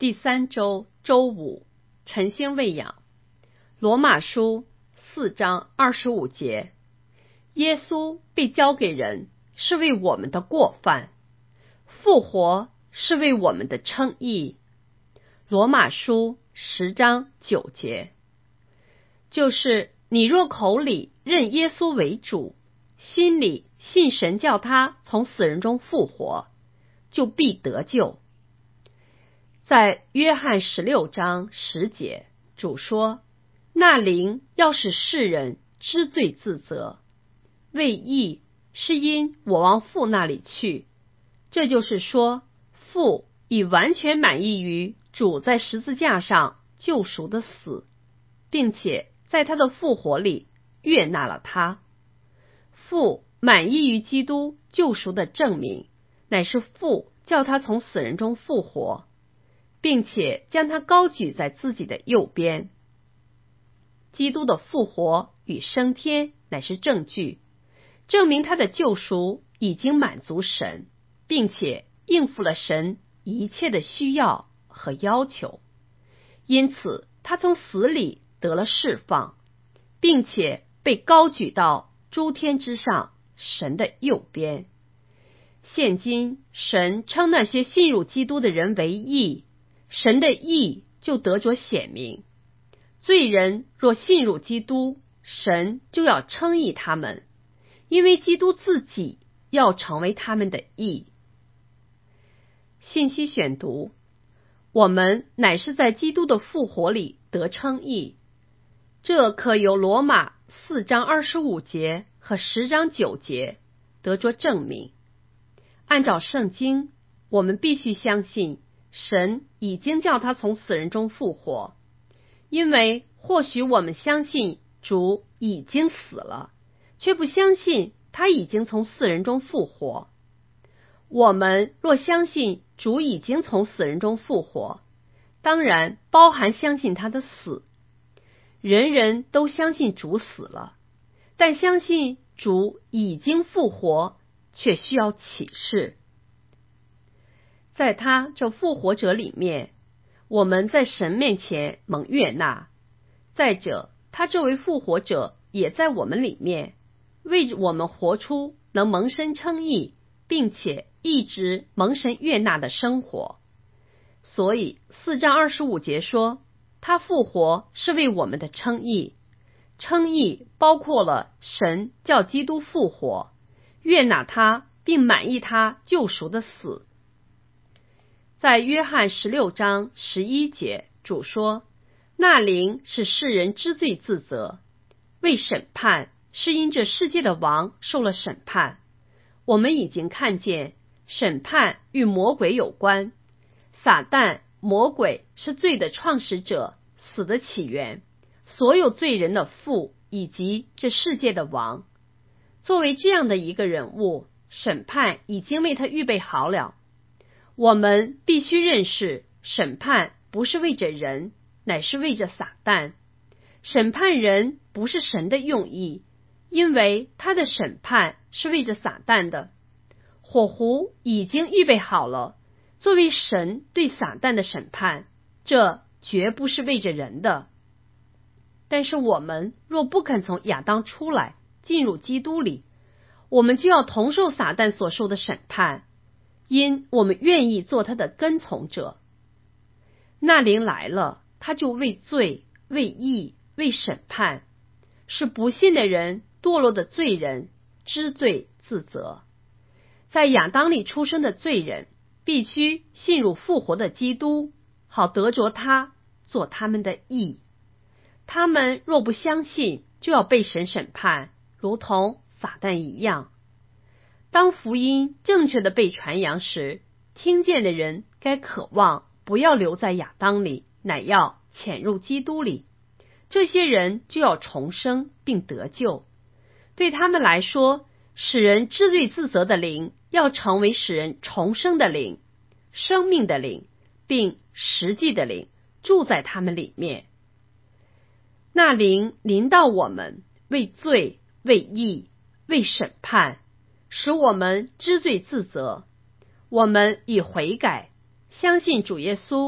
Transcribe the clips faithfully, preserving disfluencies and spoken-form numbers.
第三周周五，晨星喂养。罗马书四章二十五节，耶稣被交给人，是为我们的过犯；复活是为我们的称义。罗马书十章九节，就是你若口里认耶稣为主，心里信神叫他从死人中复活，就必得救。在约翰十六章十节，主说，那灵要使世人知罪自责，为义是因我往父那里去。这就是说，父已完全满意于主在十字架上救赎的死，并且在他的复活里悦纳了他。父满意于基督救赎的证明，乃是父叫他从死人中复活，并且将他高举在自己的右边。基督的复活与升天乃是证据，证明他的救赎已经满足神，并且应付了神一切的需要和要求。因此他从死里得了释放，并且被高举到诸天之上神的右边。现今神称那些信入基督的人为义，神的义就得着显明。罪人若信入基督，神就要称义他们，因为基督自己要成为他们的义。信息选读：我们乃是在基督的复活里得称义，这可由罗马四章二十五节和十章九节得着证明。按照圣经，我们必须相信神已经叫他从死人中复活，因为或许我们相信主已经死了，却不相信他已经从死人中复活。我们若相信主已经从死人中复活，当然包含相信他的死。人人都相信主死了，但相信主已经复活却需要启示。在他这复活者里面，我们在神面前蒙悦纳。再者，他这位复活者也在我们里面，为我们活出能蒙神称义，并且一直蒙神悦纳的生活。所以四章二十五节说，他复活是为我们的称义。称义包括了神叫基督复活，悦纳他并满意他救赎的死。在约翰十六章十一节，主说，那灵使世人知罪自责，为审判，是因这世界的王受了审判。我们已经看见审判与魔鬼有关，撒旦魔鬼是罪的创始者，死的起源，所有罪人的父，以及这世界的王。作为这样的一个人物，审判已经为他预备好了。我们必须认识，审判不是为着人，乃是为着撒旦。审判人不是神的用意，因为他的审判是为着撒旦的。火湖已经预备好了，作为神对撒旦的审判，这绝不是为着人的。但是我们若不肯从亚当出来，进入基督里，我们就要同受撒旦所受的审判，因我们愿意做他的跟从者。那灵来了，他就为罪、为义、为审判，使不信的人、堕落的罪人知罪自责。在亚当里出生的罪人，必须信入复活的基督，好得着他，做他们的义。他们若不相信，就要被神审判，如同撒旦一样。当福音正确的被传扬时，听见的人该渴望不要留在亚当里，乃要潜入基督里。这些人就要重生并得救。对他们来说，使人知罪自责的灵要成为使人重生的灵，生命的灵，并实际的灵住在他们里面。那灵临到我们，为罪、为义、为审判，使我们知罪自责。我们已悔改，相信主耶稣，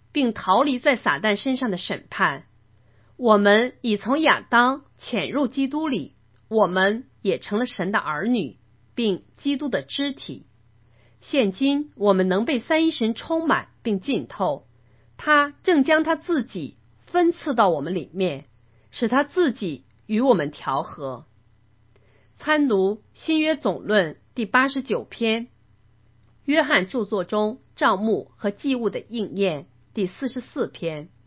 并逃离在撒旦身上的审判。我们已从亚当潜入基督里，我们也成了神的儿女，并基督的肢体。现今我们能被三一神充满并浸透，他正将他自己分赐到我们里面，使他自己与我们调和。参读新约总论第八十九篇，约翰著作中账目和祭物的应验第四十四篇。